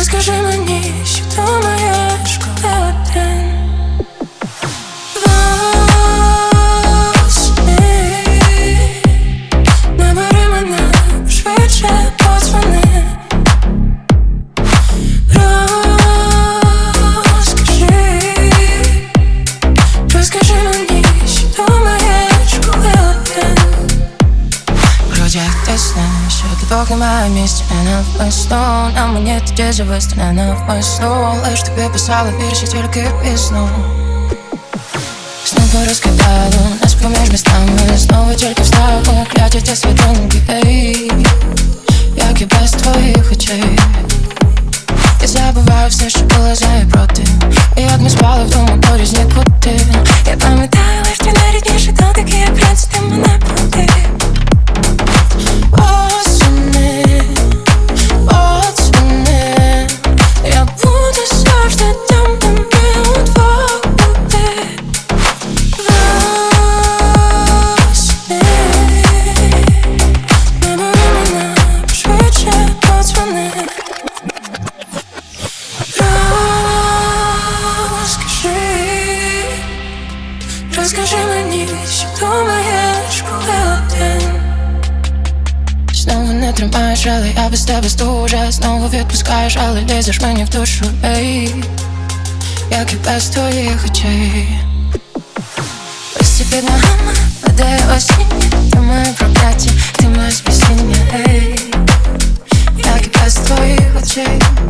Розкажи мені, що думаєш, коли один. Набери мене, швидше подзвони. Розкажи мені, що думаєш, коли один. Вроді ти знаєш, що для двох немає місця навмисно. На мені тоді зависти не навмисно. Лиш тобі писала вірші тільки пізно. Знову розкидало нас поміж містами. Знову тільки вставку кляті ті світинки. Ей, як і без твоїх очей. Я забуваю все, що було за і проти. І як ми спали вдома по різні кути. Я пам'ятаю лиш твій найрідніший дотик. І я принц, ти мене проти. Осени, подзвони. Я буду завжди там, де ми удвох були. Осени, набери мене, швидше подзвони. Розкажи мені, що думаєш, коли один. Знову не тримаєш, але я без тебе стужа. Знову відпускаєш, але лізеш мені в душу. Ей, як і без твоїх очей. Листя під ногами, падає осінь. Ти моє прокляття, ти моє спасіння. Ей, як і без твоїх очей.